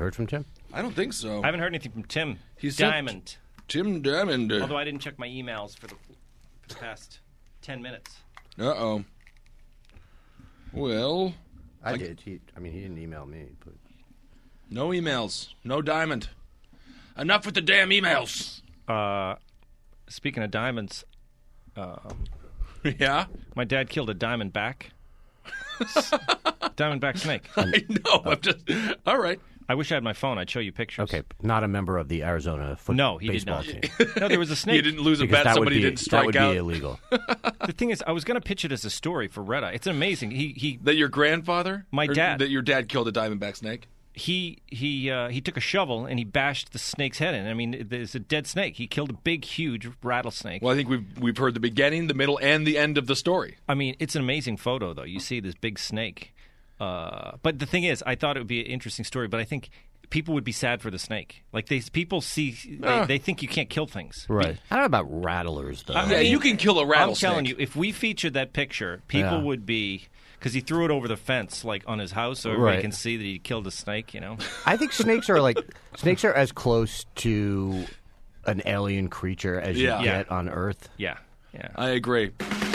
heard from Tim? I don't think so. I haven't heard anything from Tim. He's Diamond. Tim Diamond. Although I didn't check my emails for the past 10 minutes. Uh-oh. Well... I did. He didn't email me. But no emails. No Diamond. Enough with the damn emails. Speaking of diamonds... yeah? My dad killed a diamondback. Diamondback snake. I know. I'm just... All right. I wish I had my phone. I'd show you pictures. okay, not a member of the Arizona No, he did baseball not. team. No, there was a snake. You didn't lose a Because bet. Somebody didn't strike that would out. be illegal. The thing is, I was going to pitch it as a story for Red Eye. It's amazing. He That your grandfather? My Or dad. That your dad killed a diamondback snake? he took a shovel and he bashed the snake's head in. I mean, there's a dead snake. He killed a big, huge rattlesnake. Well, I think we've heard the beginning, the middle, and the end of the story. I mean, it's an amazing photo, though. You see this big snake. But the thing is, I thought it would be an interesting story, but I think people would be sad for the snake. Like, people see, they think you can't kill things. Right. I don't know about rattlers, though. I Yeah, mean, you can kill a rattlesnake. I'm telling you, if we featured that picture, people Yeah. would be... Because he threw it over the fence, like, on his house, so everybody can see that he killed a snake, you know? I think snakes are as close to an alien creature as you Yeah. get on Earth. Yeah, yeah. I agree.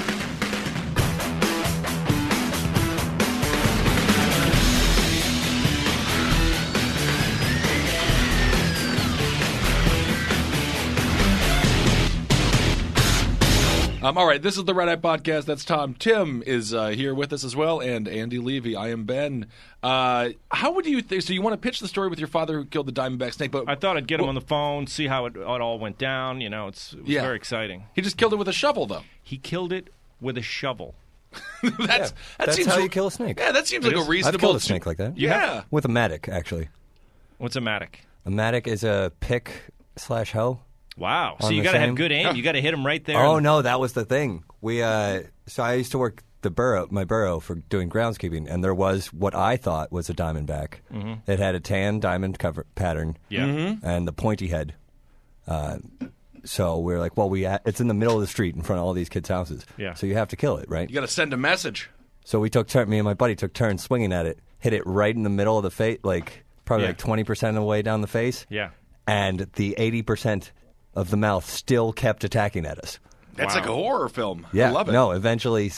All right, this is the Red Eye Podcast. That's Tom. Tim is here with us as well, and Andy Levy. I am Ben. How would you think? So you want to pitch the story with your father who killed the diamondback snake? But I thought I'd get him on the phone, see how it all went down. You know, it was very exciting. He just killed it with a shovel, though. He killed it with a shovel. That That's seems how you kill a snake. Yeah, that seems like a is. reasonable. I've killed a snake like that. Yeah. With a mattock, actually. What's a mattock? A mattock is a pick/hoe. Wow. So On you the got to have same- good aim. You got to hit him right there. Oh no, that was the thing. We so I used to work my burrow for doing groundskeeping, and there was what I thought was a diamondback. Mm-hmm. It had a tan diamond cover pattern, Yeah. and the pointy head. So we were like, well, it's in the middle of the street in front of all these kids' houses. Yeah. So you have to kill it, right? You got to send a message. So me and my buddy took turns swinging at it, hit it right in the middle of the face, probably Yeah. 20% of the way down the face. Yeah. And the 80% of the mouth still kept attacking at us. That's like a horror film. Yeah, I love it. No, eventually,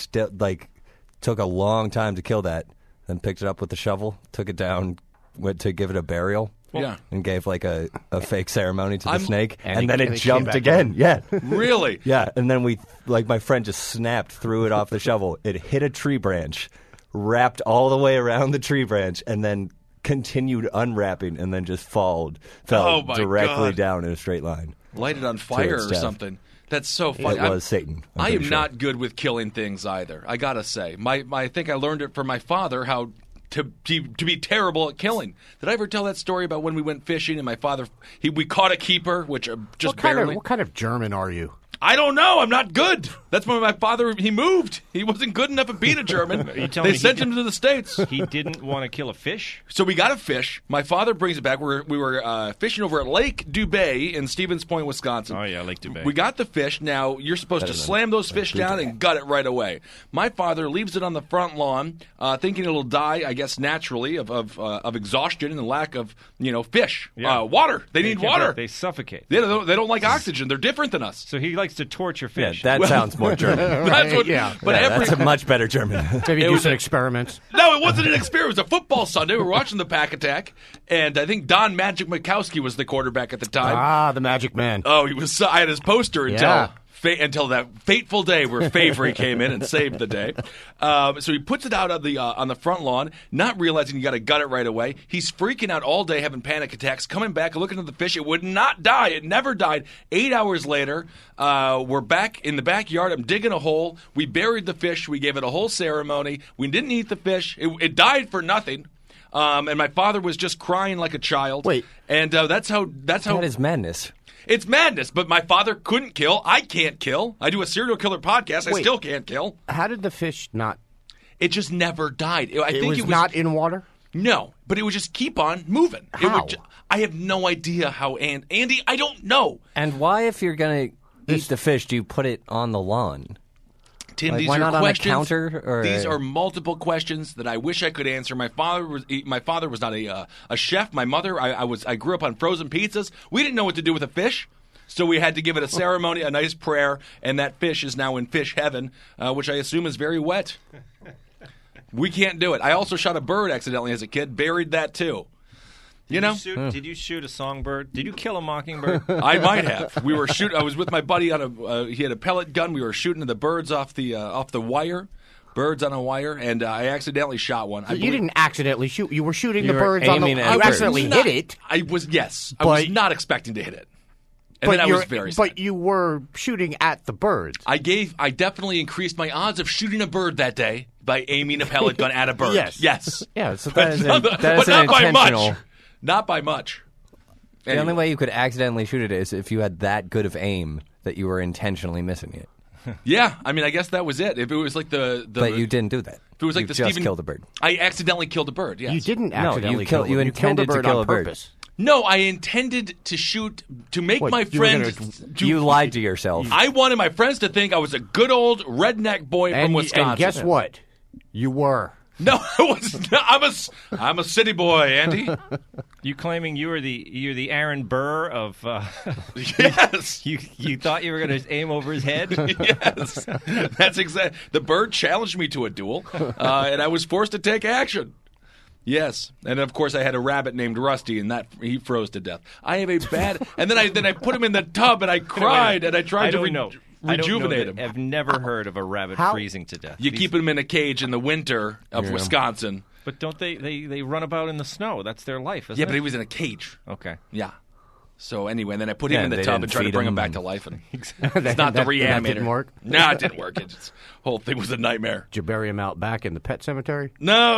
took a long time to kill that. Then picked it up with the shovel, took it down, went to give it a burial. Yeah. And gave a fake ceremony to the snake, And and then it it came jumped back again. Yeah. Really? Yeah, and then my friend just snapped, threw it off the shovel. It hit a tree branch, wrapped all the way around the tree branch, and then continued unwrapping, and then just fell Oh, my directly God. down in a straight line. Light it on fire its or death. something. That's so funny. It was Satan. I'm I am pretty sure. not good with killing things either. I gotta say, I think I learned it from my father how to be terrible at killing. Did I ever tell that story about when we went fishing and my father we caught a keeper, which just barely. What kind of German are you? I don't know. I'm not good. That's when my father he moved. He wasn't good enough at being a German. you telling They me he sent him to the States. He didn't want to kill a fish? So we got a fish. My father brings it back. We were fishing over at Lake Dubay in Stevens Point, Wisconsin. Oh, yeah, Lake Dubay. We got the fish. Now, you're supposed to slam those fish down and gut it right away. My father leaves it on the front lawn, thinking it'll die, I guess, naturally of exhaustion and the lack of, fish. Yeah. Water. They need can't water. breathe. They suffocate. They don't like oxygen. They're different than us. So he likes to torture Yeah, fish. that sounds more German. That's what, yeah. But Yeah, every that's a much better German. Maybe It do was some a- experiments. No, it wasn't an experiment. It was a football Sunday. We were watching the Pack Attack, and I think Don Magic Mikowski was the quarterback at the time. The Magic Man. Oh, he was. I had his poster Yeah. until that fateful day where Favory came in and saved the day. So he puts it out on the front lawn, not realizing you got to gut it right away. He's freaking out all day, having panic attacks. Coming back, looking at the fish, it would not die. It never died. 8 hours later, we're back in the backyard. I'm digging a hole. We buried the fish. We gave it a whole ceremony. We didn't eat the fish. It died for nothing. And my father was just crying like a child. Wait. And that's how. That is madness. It's madness, but my father couldn't kill. I can't kill. I do a serial killer podcast. I Wait. still can't kill. How did the fish not? It just never died. I It think was not in water. No, but it would just keep on moving. It How? would I have no idea how. Andy, I don't know. And why, if you're going to eat the fish, do you put it on the lawn? Tim, Like, these why are not on a questions. counter or These a- are multiple questions that I wish I could answer. My father was not a chef. My mother, I grew up on frozen pizzas. We didn't know what to do with a fish, so we had to give it a ceremony, a nice prayer, and that fish is now in fish heaven, which I assume is very wet. We can't do it. I also shot a bird accidentally as a kid. Buried that too. Did you shoot a songbird? Did you kill a mockingbird? I might have. We were shooting. I was with my buddy on he had a pellet gun. We were shooting the birds off the wire, birds on a wire, and I accidentally shot one. You didn't accidentally shoot. You were shooting You the were birds on the. aiming at You birds. accidentally hit it. I was I But- was not expecting to hit it, and then I was very. But you were shooting at the birds. I definitely increased my odds of shooting a bird that day by aiming a pellet gun at a bird. Yes. Yes. Yeah, so But that is, not that is an by intentional. much. Not by much. The only way you could accidentally shoot it is if you had that good of aim that you were intentionally missing it. Yeah, I mean, I guess that was it. If it was like the But you didn't do that. if it was like you the just Stephen, killed a bird. I accidentally killed a bird. Yes. You didn't No, you accidentally kill- kill you them. intended killed to a bird kill on a bird. purpose. No, I intended to shoot to make What, my you were friends. gonna- to- You lied to yourself. I wanted my friends to think I was a good old redneck boy from Wisconsin. And guess what? You were. No, I was not. I'm a city boy, Andy. You claiming you're the Aaron Burr of? Yes. You thought you were going to aim over his head? Yes, that's exactly. The bird challenged me to a duel, and I was forced to take action. Yes, and of course I had a rabbit named Rusty, and he froze to death. I have a bad, and then I put him in the tub, and I cried, and I tried to rejuvenate him. I've never heard of a rabbit How- freezing to death. You keep him in a cage in the winter of Wisconsin. But don't they run about in the snow? That's their life, isn't Yeah, it? but he was in a cage. Okay. Yeah. So anyway, and then I put him Yeah, in the they tub didn't and tried to feed bring him him back and- to life. And it's not the That reanimator. didn't work? No, it didn't work. It's whole thing was a nightmare. Did you bury him out back in the pet cemetery? No.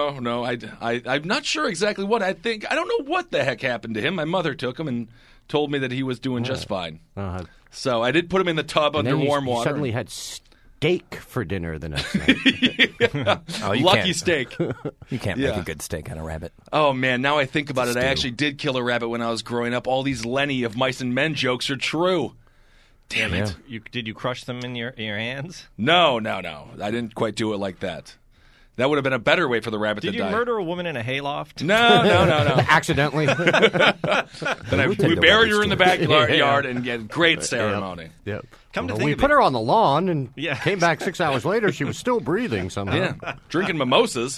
I'm not sure exactly what. I don't know what the heck happened to him. My mother took him and told me that he was doing just fine. So I did put him in the tub And under then warm you water. suddenly had steak for dinner the next night. Oh, you Lucky can't. steak. You can't Yeah. make a good steak on a rabbit. Oh man, now I think about it, I Stew. actually did kill a rabbit when I was growing up. All these Lenny of Mice and Men jokes are true. Damn it. Did you crush them in your hands? No. I didn't quite do it like that. That would have been a better way for the rabbit Did to you die. murder a woman in a hayloft? No. Accidentally. Then we tend to buried her rubbish in the backyard and get great ceremony. Yep. Come to Well, think we of put it- her on the lawn and Yeah. came back 6 hours later. She was still breathing somehow. Yeah, drinking mimosas.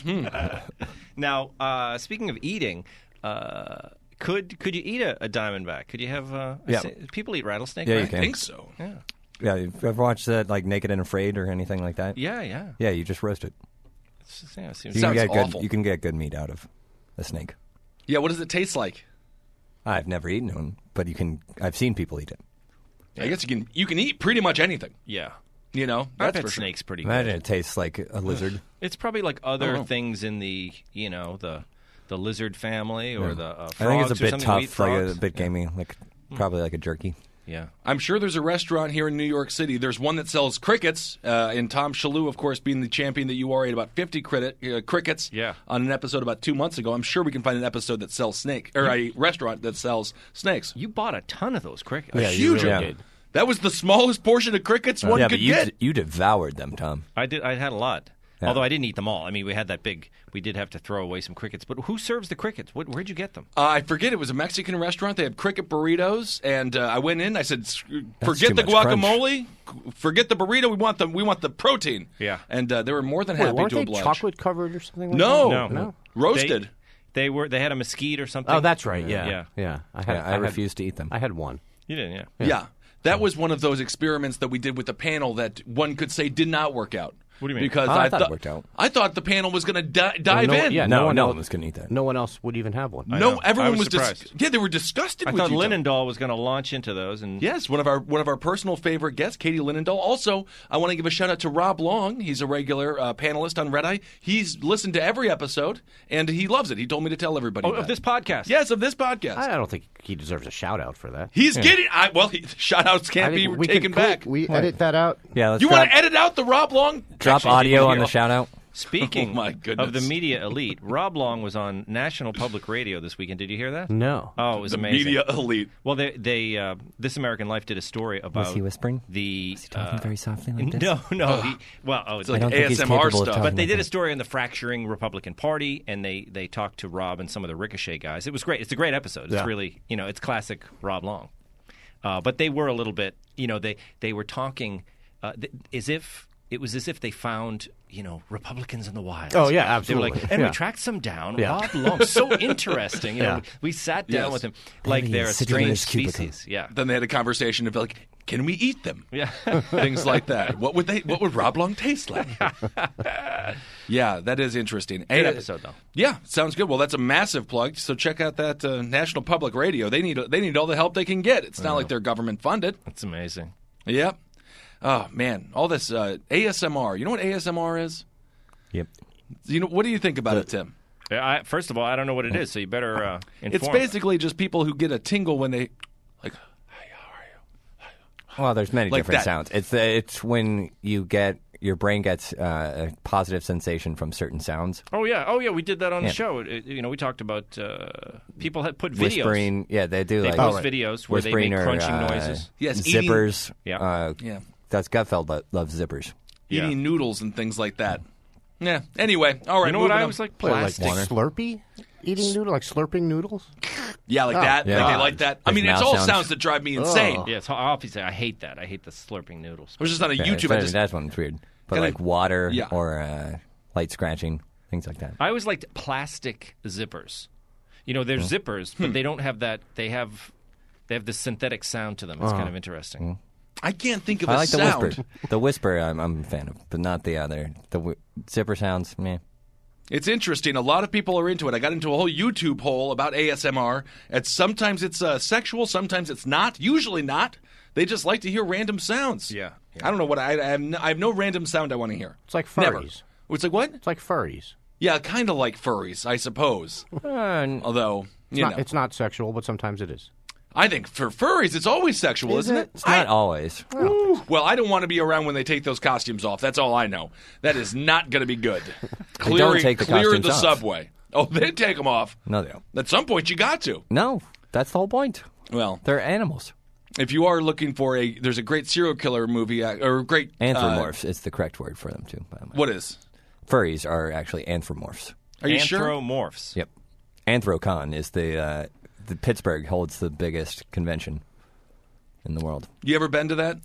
Now, speaking of eating, could you eat a diamondback? Could you have? Yeah. People eat rattlesnake. Yeah, right? you can. I think so. Yeah. Yeah, you've ever watched that, like Naked and Afraid or anything like that? Yeah. Yeah, you just roast it. It seems You Sounds can get awful. good. You can get good meat out of a snake. Yeah, what does it taste like? I've never eaten one, but I've seen people eat it. I guess you can eat pretty much anything. Yeah. You know, I that's bet for sure. snake's pretty Imagine good. it tastes like a lizard. It's probably like other things in the the lizard family or the I think frogs it's a or bit something. tough, We eat frogs. like a bit gamey, like probably like a jerky. Yeah. I'm sure there's a restaurant here in New York City. There's one that sells crickets, and Tom Shalhoub, of course, being the champion that you are, ate about 50 crickets Yeah. on an episode about 2 months ago. I'm sure we can find an episode that sells snake, or a restaurant that sells snakes. You bought a ton of those crickets. Yeah, you Huge. really Yeah. did. That was the smallest portion of crickets one yeah, could but you get. you devoured them, Tom. I did. I had a lot. Yeah. Although I didn't eat them all. I mean, we had that big. We did have to throw away some crickets. But who serves the crickets? Where'd you get them? I forget. It was a Mexican restaurant. They had cricket burritos, and I went in. I said, "Forget too the much crunch. guacamole, forget the burrito. We want the protein." Yeah. and they were more than Wait, happy weren't to they oblige. chocolate covered or something like No, that? No. roasted. They had a mesquite or something. Oh, that's right. Yeah. Yeah. Yeah. I refuse to eat them. I had one. You didn't, yeah. Yeah. That was one of those experiments that we did with the panel that one could say did not work out. What do you mean? Because I thought it worked out. I thought the panel was going to dive no, in. yeah, No, one no else- one was going to eat that. No one else would even have one. No, know. everyone I was was surprised. yeah, they were disgusted I with thought each other. Linendahl was going to launch into those. And Yes, one of our personal favorite guests, Katie Linendahl. Also, I want to give a shout out to Rob Long. He's a regular panelist on Red Eye. He's listened to every episode and he loves it. He told me to tell everybody. of that. this podcast. Yes, of this podcast. I don't think he deserves a shout out for that. He's getting. Shout outs I can't be think taken can back. We edit that out. Yeah, let's You drop, want to edit out the Rob Long? drop Actually, audio on the he'll- shout out. Speaking Oh, my goodness. of the media elite, Rob Long was on National Public Radio this weekend. Did you hear that? No. Oh, it was The amazing. media elite. Well, they This American Life did a story about Was he whispering? the Is he talking very softly like this? No. It's like I don't think he's ASMR capable of stuff. talking. But they like did a that. story on the fracturing Republican Party, and they talked to Rob and some of the Ricochet guys. It was great. It's a great episode. It's Yeah. really, it's classic Rob Long. But they were a little bit, they were talking as if they found, Republicans in the wild. Oh, yeah, They were absolutely. like, and Yeah. we tracked some down. Yeah. Rob Long, so interesting. Yeah. We sat down Yes. with him There like he they're a is, sitting in strange his cubicle. species. Yeah. Then they had a conversation of like, can we eat them? Yeah. Things like that. What would Rob Long taste like? Yeah, that is interesting. Good episode, though. Yeah, sounds good. Well, that's a massive plug. So check out that National Public Radio. They need all the help they can get. It's not like they're government funded. That's amazing. Yep. Oh man, all this ASMR. You know what ASMR is? Yep. What do you think about it, Tim? First of all, I don't know what it is, so you better inform. It's basically just people who get a tingle when they like. Hey, how are you? Well, there's many Like different that. sounds. It's when your brain gets a positive sensation from certain sounds. Oh yeah, we did that on the Yeah. show. We talked about people had put videos. Whispering, yeah, they do They like post videos where they whispering make or, crunching noises. Yes, eating- zippers. Yeah. Yeah. That's Gutfeld loves zippers. Yeah. Eating noodles and things like that. Yeah. Anyway, all right. You know what moving I on. was like? What, like Plastic. Slurpee? Eating noodle? Like slurping noodles? Yeah, like that. Yeah. Like they like that. I There's mean, it's mouth all sounds. sounds that drive me insane. Oh. Yeah, it's obviously I hate that. I hate the slurping noodles. I was just on a Yeah, YouTube. I just, that one's weird. But Kinda- like water yeah. or light scratching, things like that. I always liked plastic zippers. They're zippers, but they don't have that. They have this synthetic sound to them. It's kind of interesting. I can't think of I a like the sound. whisper. The whisper, I'm a fan of, but not the other. Zipper sounds, meh. It's interesting. A lot of people are into it. I got into a whole YouTube hole about ASMR. And sometimes it's sexual, sometimes it's not. Usually not. They just like to hear random sounds. Yeah. I don't know what I have no random sound I want to hear. It's like Never. furries. It's like what? It's like furries. Yeah, kind of like furries, I suppose. Although, you know, It's not sexual, but sometimes it is. I think for furries, it's always sexual, isn't it? It's not always. Well, I don't want to be around when they take those costumes off. That's all I know. That is not going to be good. They don't take the clear costumes the off. subway. Oh, they take them off. No, they don't. At some point, you got to. No, that's the whole point. Well, They're animals. if you are looking for there's a great serial killer movie or a great Anthropomorphs is the correct word for them, too. By the way. What is? Furries are actually anthropomorphs. Are you sure? Anthropomorphs. Yep. Anthrocon is the Pittsburgh holds the biggest convention in the world. You ever been to that?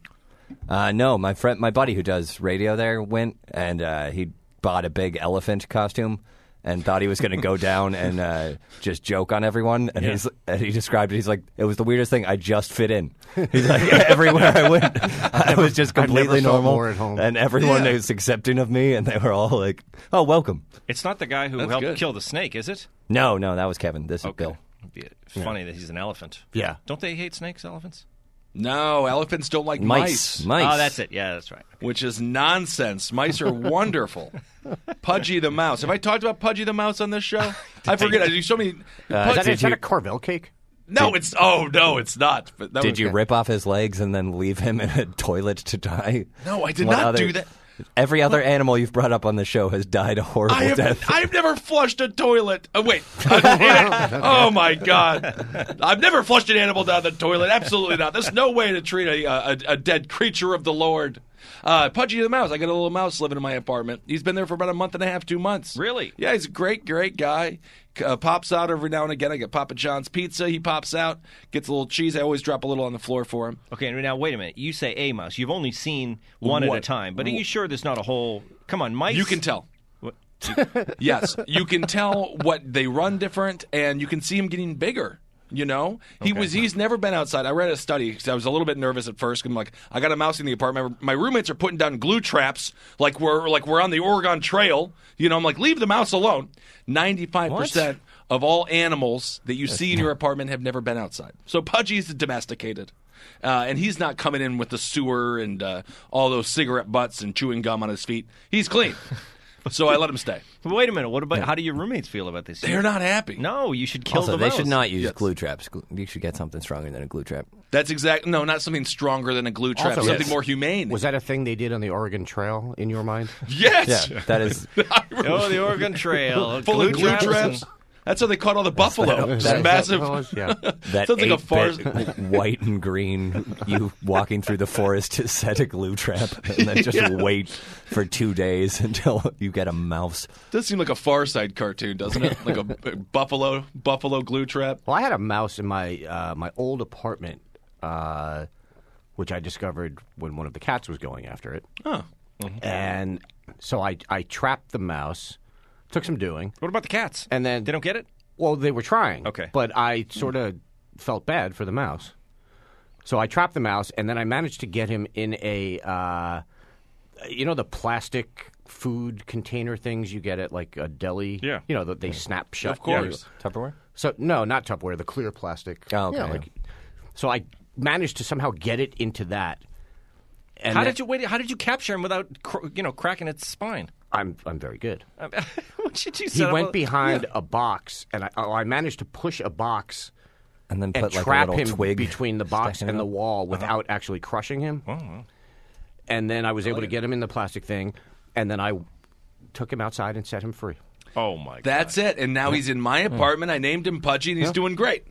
No, my buddy who does radio there went, and he bought a big elephant costume and thought he was going to go down and just joke on everyone. And he described it. He's like, it was the weirdest thing. I just fit in. He's like, everywhere I went, I was just I've never completely felt normal, more at home. and everyone Yeah. is accepting of me, and they were all like, "Oh, welcome." It's not the guy who That's helped good. kill the snake, is it? No, that was Kevin. This is Bill. It'd be funny that he's an elephant. Yeah. Don't they hate snakes, elephants? No, elephants don't like mice. Oh, that's it. Yeah, that's right. Which is nonsense. Mice are wonderful. Pudgy the Mouse. Have I talked about Pudgy the Mouse on this show? I forget. I do so many. Is that Did you- a Carvel cake? No, it's no, it's not. But that Did was you good. rip off his legs and then leave him in a toilet to die? No, I did What not do that. Every other animal you've brought up on the show has died a horrible death. I've never flushed a toilet. Oh, wait. Oh, my God. I've never flushed an animal down the toilet. Absolutely not. There's no way to treat a dead creature of the Lord. Pudgy the Mouse. I got a little mouse living in my apartment. He's been there for about a month and a half, 2 months. Really? Yeah, he's a great, great guy. Pops out every now and again. I get Papa John's pizza. He pops out, gets a little cheese. I always drop a little on the floor for him. Okay, now wait a minute. You say a mouse. You've only seen one at a What? time. But are you sure there's not a whole... Come on, mice... You can tell. What? Yes, you can tell what they run different, and you can see him getting bigger. You know, he's never been outside. I read a study because I was a little bit nervous at first. I'm like, I got a mouse in the apartment. My roommates are putting down glue traps like we're on the Oregon Trail. You know, I'm like, leave the mouse alone. 95% of all animals that you see in your apartment have never been outside. So Pudgy's domesticated. And he's not coming in with the sewer and all those cigarette butts and chewing gum on his feet. He's clean. So I let him stay. But wait a minute. What about how do your roommates feel about this? They're not happy. No, you should kill Also, the they mouse. should not use Yes. glue traps. You should get something stronger than a glue trap. That's no, not something stronger than a glue trap. Also, something yes. more humane. Was that a thing they did on the Oregon Trail in your mind? Yes. Yeah, that is. Oh, the Oregon Trail. Full of glue traps. That's how they caught all the buffalo. Is Just that massive. what it was? Yeah. That Sounds like a 8-bit white and green, you walking through the forest to set a glue trap and then just wait for 2 days until you get a mouse. Does seem like a Far Side cartoon, doesn't it? Like a buffalo glue trap. Well, I had a mouse in my my old apartment, which I discovered when one of the cats was going after it. Oh. And so I trapped the mouse. Took some doing. What about the cats? And then They don't get it? Well, they were trying. Okay. But I sort of felt bad for the mouse. So I trapped the mouse, and then I managed to get him in a, the plastic food container things you get at like a deli? Yeah. You know, that they snap shut. Of course. Tupperware? So, no, not Tupperware, the clear plastic. Oh, okay. You know, so I managed to somehow get it into that. And How did you capture him without cracking its spine? I'm very good. What did you He set up went behind a box, and I managed to push a box And then and put like a trap little him twig between the box sticking and it the up. wall without actually crushing him. And then I was able to get him in the plastic thing, and then I took him outside and set him free. Oh, my God. That's it. And now he's in my apartment. I named him Pudgy, and he's doing great.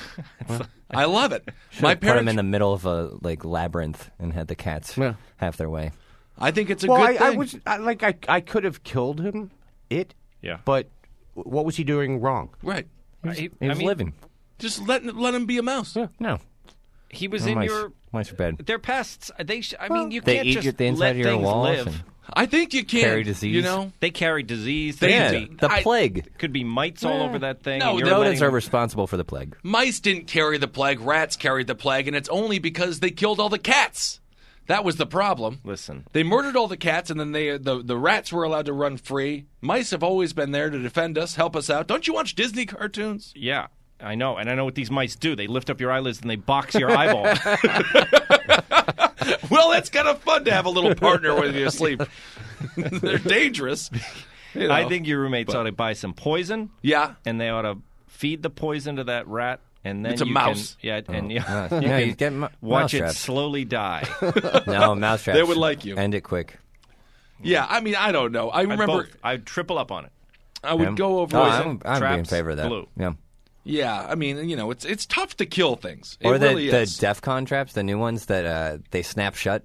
I love it. My Put him parents. in the middle of a labyrinth and had the cats Yeah. have their way. I think it's a Well, good thing. I could have killed him, Yeah. but what was he doing wrong? Right. He was living. Just let him be a mouse. No, He was in mice, your. mice are bad. They're pests. You They can't eat just the inside let of your things walls live. and- I think you can. Carry disease. You know? They carry disease. They Yeah, do. the plague. Could be mites all over that thing. No, and you're the Rodents letting- are responsible for the plague. Mice didn't carry the plague. Rats carried the plague, and it's only because they killed all the cats. That was the problem. Listen. They murdered all the cats, and then the rats were allowed to run free. Mice have always been there to defend us, help us out. Don't you watch Disney cartoons? Yeah, I know. And I know what these mice do. They lift up your eyelids and they box your eyeball. Well, it's kind of fun to have a little partner with you asleep. They're dangerous. You know. I think your roommates ought to buy some poison. Yeah. And they ought to feed the poison to that rat. And then It's a you mouse. Can, and you No, can you get watch it mousetraps. slowly die. No, mousetraps. They would like you. End it quick. Yeah, I mean, I don't know. I remember I'd triple up on it. I would go over. Oh, it. I'm traps, in favor of that. glue. Yeah. Yeah, I mean, it's tough to kill things. It Or the really is. DEFCON traps, the new ones that they snap shut.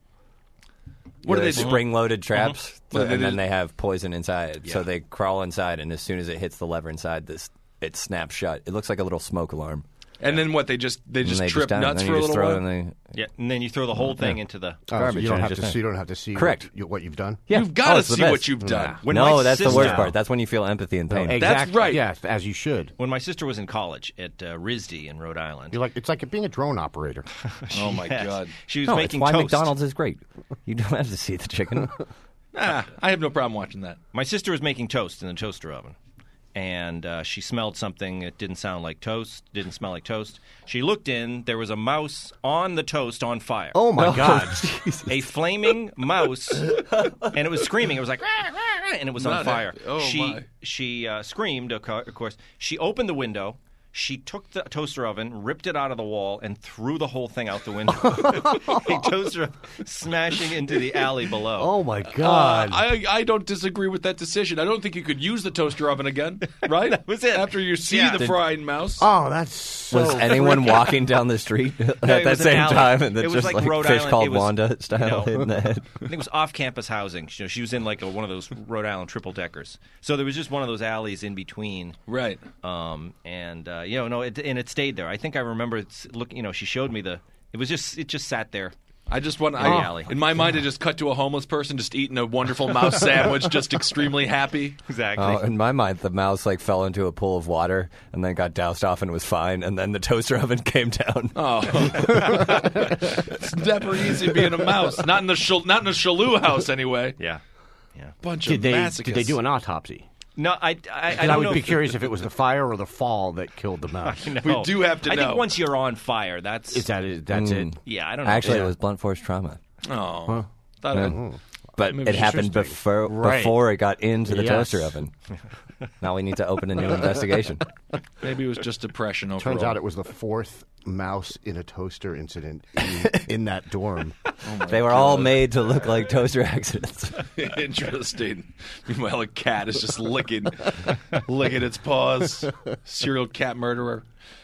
What do They're they do? spring-loaded traps, What do they and do? then they have poison inside. So Yeah. they crawl inside, and as soon as it hits the lever inside, it snaps shut. It looks like a little smoke alarm. And then what? They just And they trip don't. nuts Then for you a just little throw while. it in the Yeah, and then you throw the whole thing into the. garbage. So you don't and have just- to. So you don't have to see. Correct. What you've done. Yeah. You've got to it's the see best. what you've done. When no, my that's the worst sister- part. That's when you feel empathy and pain. Exactly. That's right. Yes, as you should. When my sister was in college at RISD in Rhode Island. You're like it's like being a drone operator. Oh my Yes. God! She was No, it's making why toast. McDonald's is great. You don't have to see the chicken. I have no problem watching that. My sister was making toast in the toaster oven, and she smelled something. It didn't sound like toast. Didn't smell like toast. She looked in. There was a mouse on the toast on fire. Oh my God! A flaming mouse, and it was screaming. It was like, "Rah, rah, rah," and it was on Not fire. happy. Oh, my. She screamed. Of course, she opened the window. She took the toaster oven, ripped it out of the wall, and threw the whole thing out the window. A toaster oven smashing into the alley below. Oh my God! I don't disagree with that decision. I don't think you could use the toaster oven again, right? That was it. After you see Yeah. the frying mouse. Oh, that's so. Was anyone walking down the street at it that was an same alley. time, and It it's was just like Rhode fish Island. called It was- Wanda style No. in the head? I think it was off-campus housing. She was in like one of those Rhode Island triple deckers. So there was just one of those alleys in between. Right. And it stayed there. I think I remember looking. She showed me it just sat there. I just want. alley. In my mind, it just cut to a homeless person just eating a wonderful mouse sandwich, just extremely happy. Exactly. Oh, in my mind, the mouse fell into a pool of water and then got doused off and was fine. And then the toaster oven came down. Oh, it's never easy being a mouse. Not in the Shalou house anyway. Yeah. Bunch Did of they masochists. did they do an autopsy? No, I And I don't would know be if- curious if it was the fire or the fall that killed the mouse. No. We do have to I know. think once you're on fire, that's Is that it? That's it. yeah. I don't know. Actually, Yeah. it was blunt force trauma. Oh, Thought Yeah. it- But Maybe it she's happened interesting. before it got into the Yes. toaster oven. Now we need to open a new investigation. Maybe it was just depression overall. Turns out it was the fourth mouse in a toaster incident in that dorm. They were all made to look like toaster accidents. Interesting. Meanwhile, a cat is just licking its paws. Serial cat murderer.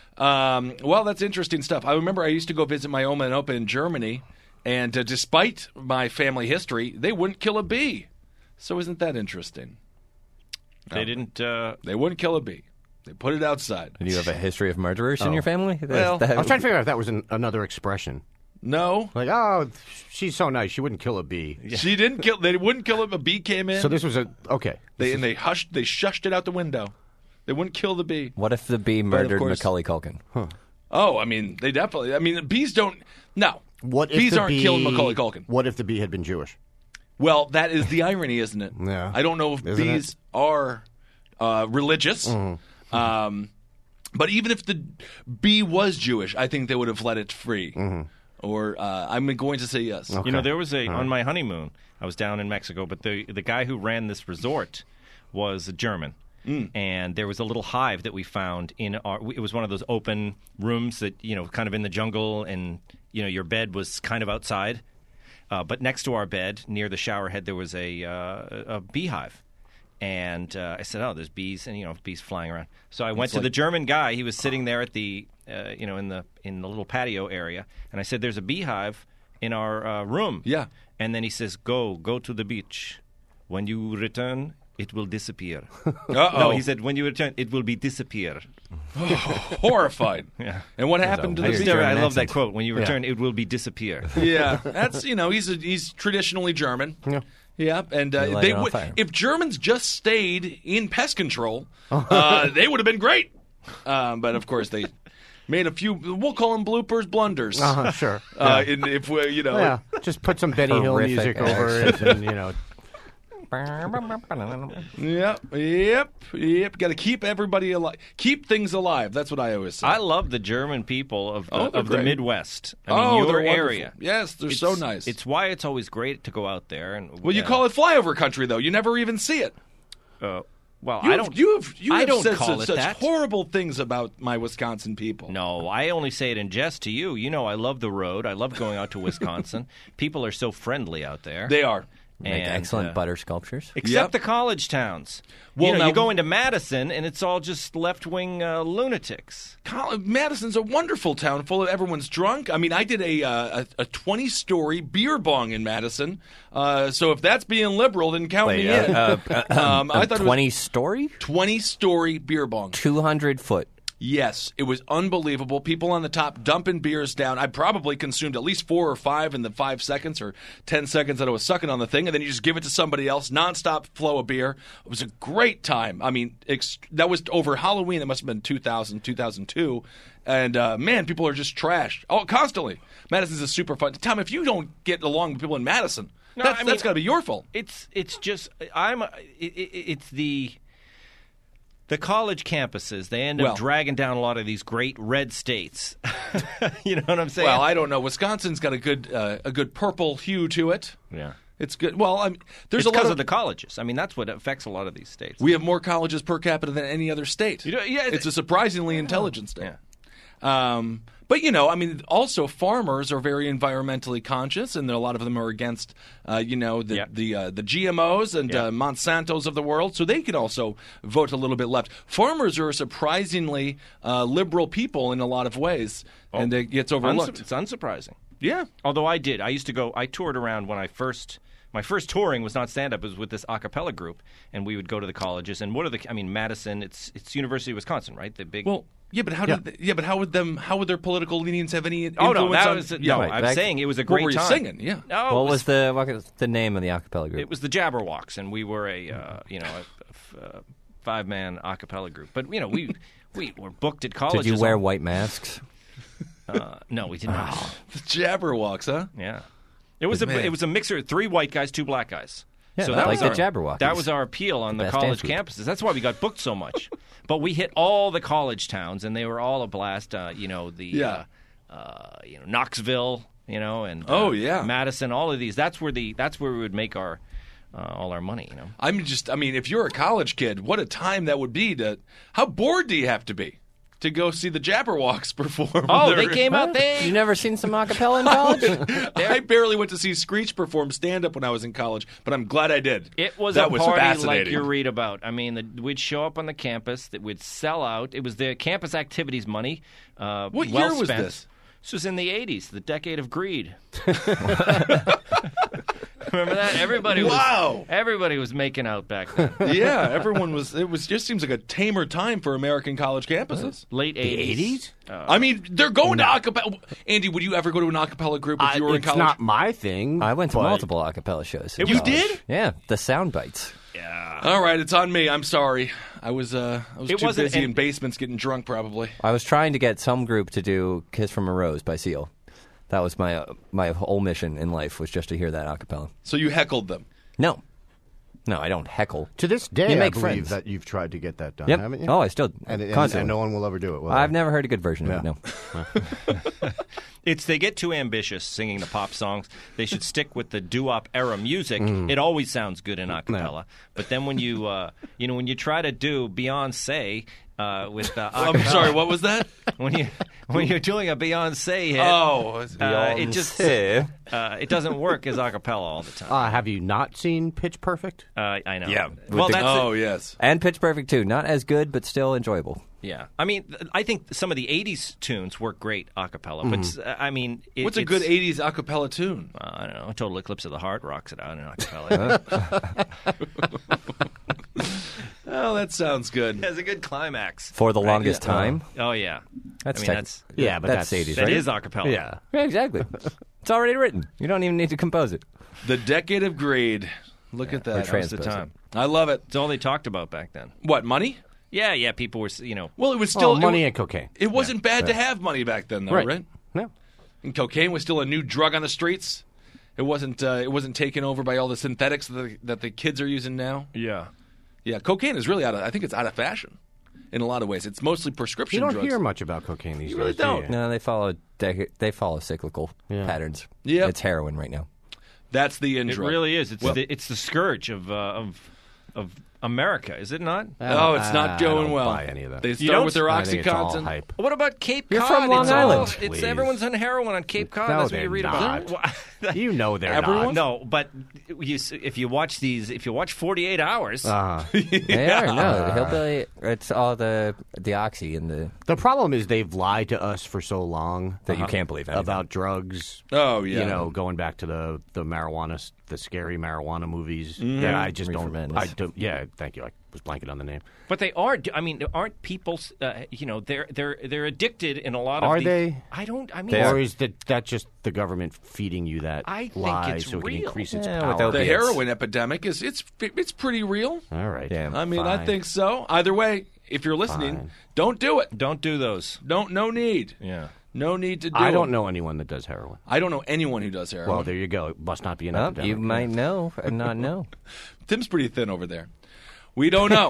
Well, that's interesting stuff. I remember I used to go visit my Oma and Opa in Germany, and despite my family history, they wouldn't kill a bee. So isn't that interesting? They didn't. They wouldn't kill a bee. They put it outside. Do you have a history of murderers in your family? Well, I was trying to figure out if that was another expression. No, Like, oh, she's so nice. She wouldn't kill a bee. she didn't kill. They wouldn't kill him. A bee came in. So this was okay. They shushed it out the window. They wouldn't kill the bee. What if the bee murdered course- Macaulay Culkin? Oh, I mean, they definitely. I mean, bees don't. No, What if bees the aren't bee, killing Macaulay Culkin. What if the bee had been Jewish? Well, that is the irony, isn't it? Yeah. I don't know if Isn't bees are religious. Mm-hmm. But even if the bee was Jewish, I think they would have let it free. Mm-hmm. Or I'm going to say yes. You know, there was on my honeymoon, I was down in Mexico, but the guy who ran this resort was a German. And there was a little hive that we found in it was one of those open rooms that, kind of in the jungle, and, your bed was kind of outside. But next to our bed, near the shower head, there was a beehive. And I said, "Oh, there's bees, and bees flying around." So I went to the German guy. He was sitting there at the, in the little patio area, and I said, "There's a beehive in our room." Yeah. And then he says, "Go to the beach. When you return, it will disappear." Uh-oh. No, he said, "When you return, it will be disappear." Horrified. Yeah. And what happened to the weird bee? German I love that accent. quote. When you return, it will be disappear. Yeah, that's he's traditionally German. Yeah. Yeah, and light they it on would fire. if Germans just stayed in pest control, they would have been great. But of course, they made a few. We'll call them bloopers, blunders. Sure. If we, Yeah, just put some Benny Hill Horrific music over it, and Yep. Got to keep everybody alive. Keep things alive. That's what I always say. I love the German people of Oh, they're the great. Midwest. I mean, your they're wonderful. area. Yes, they're so nice. It's why it's always great to go out there. And well, you call it flyover country, though. You never even see it. Well, You I have- don't. You have I don't said call it such that. horrible things about my Wisconsin people. No, I only say it in jest to you. I love the road. I love going out to Wisconsin. People are so friendly out there. They are. Make And, excellent butter sculptures. Except Yep. the college towns. Well, now- you go into Madison, and it's all just left-wing lunatics. Madison's a wonderful town full of everyone's drunk. I mean, I did a 20-story beer bong in Madison. So if that's being liberal, then count me in. I thought it was 20-story? 20-story beer bong. 200-foot. Yes, it was unbelievable. People on the top dumping beers down. I probably consumed at least 4 or 5 in the 5 seconds or 10 seconds that I was sucking on the thing, and then you just give it to somebody else. Nonstop flow of beer. It was a great time. I mean, that was over Halloween. It must have been 2000, 2002. And, man, people are just trashed. Oh, constantly. Madison's a super fun. Tom, if you don't get along with people in Madison, No, that's I mean, got to be your fault. It's just it's the college campuses. They end up Well- dragging down a lot of these great red states. You know what I'm saying? Well, I don't know. Wisconsin's got a good purple hue to it. yeah. It's good. Well, I mean, there's It's a lot because of the colleges. I mean, that's what affects a lot of these states. We have more colleges per capita than any other state. yeah, It's a surprisingly intelligent state. Yeah. But, I mean, also farmers are very environmentally conscious, and a lot of them are against, the GMOs and Monsantos of the world, so they could also vote a little bit left. Farmers are a surprisingly liberal people in a lot of ways, and it gets overlooked. It's unsurprising. Yeah. Although I toured around when my first touring was not stand-up. It was with this a cappella group, and we would go to the colleges. And Madison, it's University of Wisconsin, right? The big... Well, yeah, but how would their political leanings have any influence Oh, no, that on... was... Yeah, no, right. I'm saying it was a great What were you time. singing? Yeah. No, What was the name of the a cappella group? It was the Jabberwocks, and we were a five-man a cappella group. But, we were booked at colleges. Did you wear white masks? No, we did not. The Jabberwocks, huh? Yeah. It was a mixer, 3 white guys, 2 black guys. Yeah, so like was the our, Jabberwockies. That was our appeal on the Best college dance campuses. That's why we got booked so much. But we hit all the college towns, and they were all a blast. Knoxville, and Oh, yeah. Madison, all of these. That's where we would make our all our money. I mean, if you're a college kid, what a time that would be. How bored do you have to be to go see the Jabberwocks perform? Oh, they came out there. You never seen some acapella in college? I barely went to see Screech perform stand-up when I was in college, but I'm glad I did. It was that a was party fascinating. like you read about. I mean, we'd show up on the campus. That would sell out. It was the campus activities money. What well year was spent. this? This was in the 80s, the decade of greed. Remember that? Everybody was making out back then. Yeah, everyone was. It just seems like a tamer time for American college campuses. Late 80s. I mean, they're going to acapella. Andy, would you ever go to an acapella group if you were in college? It's not my thing. I went to but- multiple acapella shows. in You college. did? Yeah, the sound bites. All right, it's on me. I'm sorry. I was too wasn't- busy in and- basements getting drunk, probably. I was trying to get some group to do "Kiss from a Rose" by Seal. That was my whole mission in life, was just to hear that acapella. So you heckled them. No, I don't heckle. To this day, You I make believe friends. that you've tried to get that done, Yep. haven't you? Oh, I still and constantly. no one will ever do it. Will I've they? never heard a good version of it. Yeah. No. They get too ambitious singing the pop songs. They should stick with the doo-wop era music. It always sounds good in a cappella. But then when you when you try to do Beyonce with I'm sorry, what was that? when you're doing a Beyonce hit, it just it doesn't work as a cappella all the time. Have you not seen Pitch Perfect? I know. Yeah. Well, that's yes. And Pitch Perfect too. Not as good, but still enjoyable. yeah. I mean, I think some of the '80s tunes work great a cappella. But I mean, What's a good '80s acapella tune? I don't know. Total Eclipse of the Heart rocks it out in a cappella. Oh, that sounds good. It has a good climax. For the longest time. Oh yeah. That's I mean, tech- that's Yeah, but that's that's 80s, that right? is a cappella. Yeah. Yeah, exactly. It's already written. You don't even need to compose it. The Decade of Greed. Look at or that. That was the transpose it. time. I love it. It's all they talked about back then. What, money? Yeah. People were, Well, it was still money and cocaine. It wasn't bad to have money back then, though, right? No. And cocaine was still a new drug on the streets. It wasn't taken over by all the synthetics that the kids are using now. Yeah. Yeah, cocaine is really I think it's out of fashion in a lot of ways. It's mostly prescription You don't drugs. hear much about cocaine these You really days. do don't. you? No, they follow cyclical patterns. Yep. It's heroin right now. That's the in It drug. really is. It's the scourge of America, is it not? Oh, it's not I going don't well. buy any of that. They You start don't? with their I think it's all OxyContin. hype. What about Cape You're Cod? from Long It's Island. It's Please. everyone's on heroin on Cape Cod. No, That's what they're you read not. about. You know they're Everyone? not. No, but if you watch 48 Hours, They are. No, hillbilly. It's all the oxy and The problem is they've lied to us for so long that you can't believe anything. about drugs. Oh, yeah. You know, going back to the marijuana, the scary marijuana movies. That I just Reefer don't. Madness. I don't. Yeah, thank you. I was blanking on the name. but they are. I mean, aren't people? They're addicted in a lot of. Are these, they? I don't. I mean, They are. Or is that just the government feeding you that I think lie it's so it can real. increase its Yeah, power? with The opiates. heroin epidemic it's pretty real. All right. Yeah. I mean, I Fine. think so. Either way, if you're listening, Fine. don't do it. don't do those. No need. Yeah. No need to do I it. don't know anyone that does heroin. I don't know anyone who does heroin. Well, there you go. It must not be an Oh, epidemic. you might know and not know. Tim's pretty thin over there. We don't know.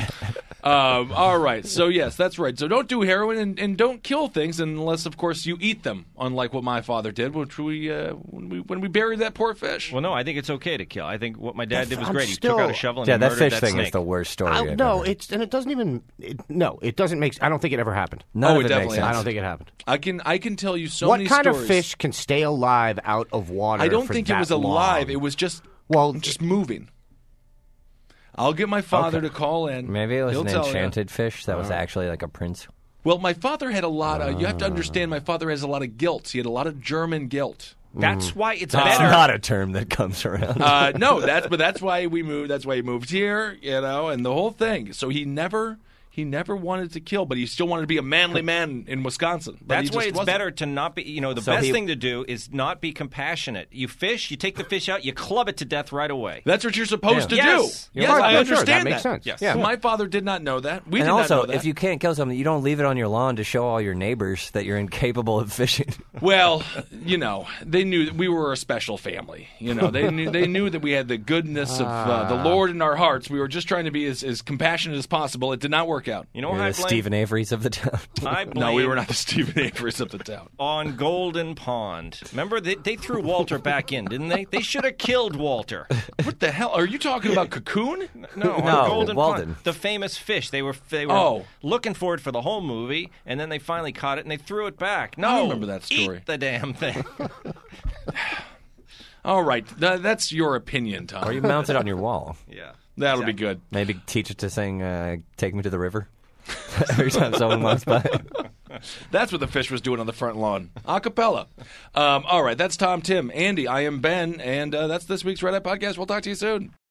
All right. So, yes, that's right. So don't do heroin and don't kill things unless, of course, you eat them, unlike what my father did, which when we buried that poor fish. Well, no, I think it's okay to kill. I think what my dad did was I'm great. He still- took out a shovel and Yeah, he that murdered fish thing snake. is the worst story. I've No, ever heard. it doesn't even. No, it doesn't make. I don't think it ever happened. None Oh, of it it makes definitely sense. I don't think it happened. I can tell you so What many kind stories. of fish can stay alive out of water? I don't for think it that was alive. long? It was just Well, just moving. I'll get my father to call in. Maybe it was He'll an tell ya. enchanted fish that was actually like a prince. Well, my father had a lot of. You have to understand, my father has a lot of guilt. He had a lot of German guilt. That's why it's That's better. not a term that comes around. No, that's why we moved. That's why he moved here, and the whole thing. So he never wanted to kill, but he still wanted to be a manly man in Wisconsin. But That's he why just it's wasn't. better to not be. The So best he- thing to do is not be compassionate. You fish, you take the fish out, you club it to death right away. That's what you're supposed Yeah. to Yes. do. You're Yes, right. I Yeah, sure, understand that makes sense. Yes. Yeah. My father did not know that. We and did also, not know that. if you can't kill something, you don't leave it on your lawn to show all your neighbors that you're incapable of fishing. Well, they knew that we were a special family. They knew that we had the goodness of the Lord in our hearts. We were just trying to be as compassionate as possible. It did not work out. You know You're how I the blame? Stephen Averys of the town. I blame No, we were not the Stephen Averys of the town. on Golden Pond. Remember, they threw Walter back in, didn't they? They should have killed Walter. What the hell? Are you talking about Cocoon? No, on No, Golden Walden. Pond. The famous fish. They were Oh. looking for it for the whole movie, and then they finally caught it, and they threw it back. No, I remember that story. Eat the damn thing. All right, that's your opinion, Tom. Or you mount it on your wall. Yeah. That'll be good. Maybe teach it to sing Take Me to the River every time someone walks by. That's what the fish was doing on the front lawn. A cappella. All right, that's Tom, Tim, Andy. I am Ben, and that's this week's Red Eye Podcast. We'll talk to you soon.